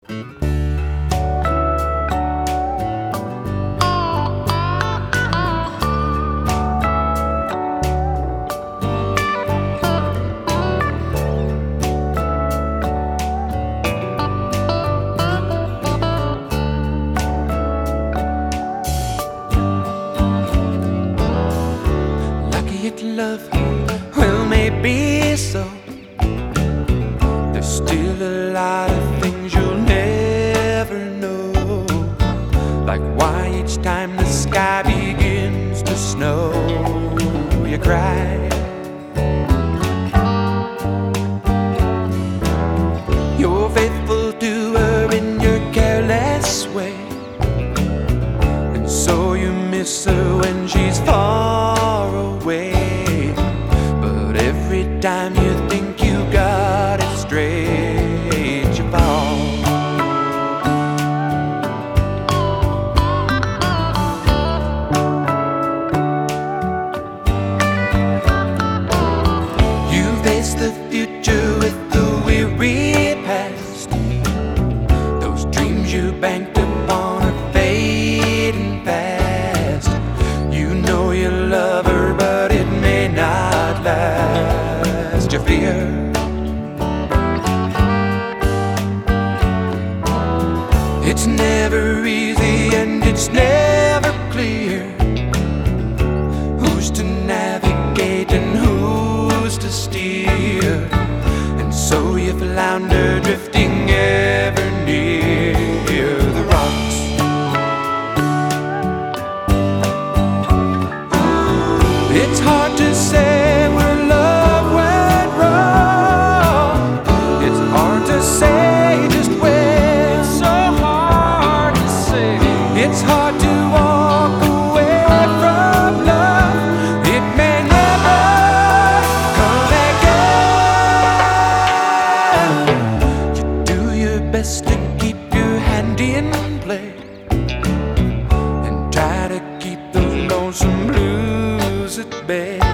Love, well, maybe so. There's still a lot of things you'll never know, like why each time the sky begins to snow, you cry. You're faithful to her in your careless way, and so you miss her when she's far away. Every time you think you got it straight, you fall. You face the future with the weary past. Those dreams you banked upon are fading fast. You know you love her, but it may not last. You fear it's never easy and it's never clear who's to navigate and who's to steer, and so you flounder, drifting ever near the rocks. It's hard to say it's hard to walk away from love. It may never come again. You do your best to keep your hand in play and try to keep those lonesome blues at bay.